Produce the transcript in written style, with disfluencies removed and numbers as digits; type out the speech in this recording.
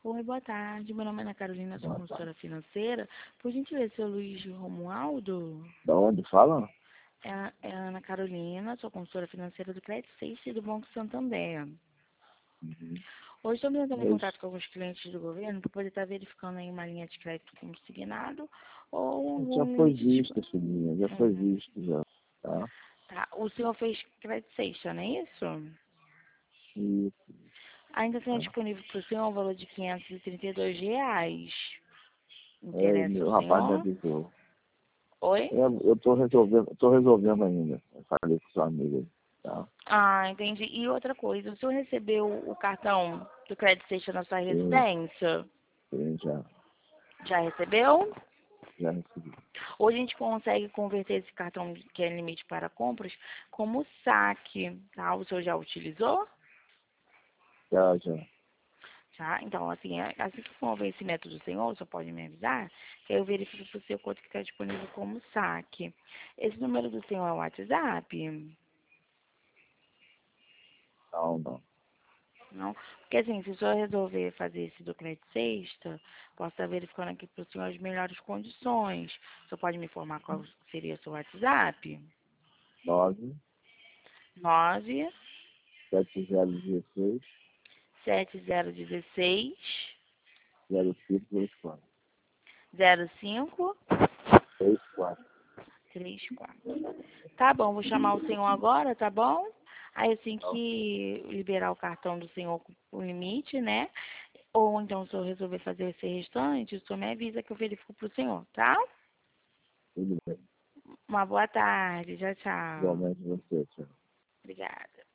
Oi, boa tarde. Meu nome é Ana Carolina, sou consultora financeira. Por gentileza, seu Luiz Romualdo? Da onde fala? É a Ana Carolina, sou consultora financeira do Crédito Suisse e do Banco Santander. Uhum. Hoje estou entrando em É contato isso. com alguns clientes do governo para poder estar verificando aí uma linha de crédito consignado ou Já um foi limite de... visto, filhinha, já foi Uhum. visto já, tá? Tá. O senhor fez crédito sexta, não é isso? E, Ainda tem tá? disponível para o senhor um valor de R$ 532. Interessa o O rapaz me senhor? avisou. Oi? Eu tô resolvendo ainda. Eu falei com sua amiga, tá? Ah, entendi. E outra coisa, o senhor recebeu o cartão do Credit Station na sua Sim, residência? sim, Já recebeu? já recebi. Hoje a gente consegue converter esse cartão que é limite para compras como saque, tá? O senhor já utilizou? Já. Tá? Então, assim, assim que for o vencimento do senhor, o senhor pode me avisar, que aí eu verifico para o seu quanto que está disponível como saque. Esse número do senhor é o WhatsApp? Não. Não? Porque assim, se o senhor resolver fazer esse do crédito sexta, posso estar verificando aqui para o senhor as melhores condições. O senhor pode me informar qual seria o seu WhatsApp? 9, 9 7016, 7016 0524. 05 34. 34. Tá bom, vou chamar o senhor agora, tá bom? Aí assim que liberar o cartão do senhor com o limite, né? Ou então se eu resolver fazer esse restante, o senhor me avisa que eu verifico pro senhor, tá? Tudo bem. Uma boa tarde, tchau, tchau. Igualmente você, tchau. Obrigada.